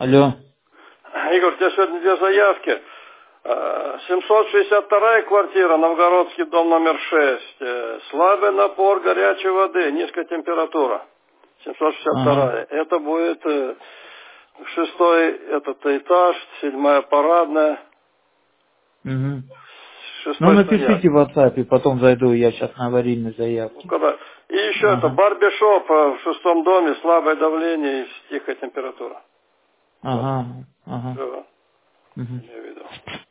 Алло. Игорь, у тебя сегодня две заявки. 762 квартира, Новгородский дом номер 6. Слабый напор горячей воды, низкая температура. 762. Это будет шестой этот этаж, 7-я парадная. Ну, Шестой напишите в WhatsApp, потом зайду, я сейчас на аварийной заявке. И еще это барбершоп в 6-м доме, слабое давление и тихая температура. Ага. Все. Я видел.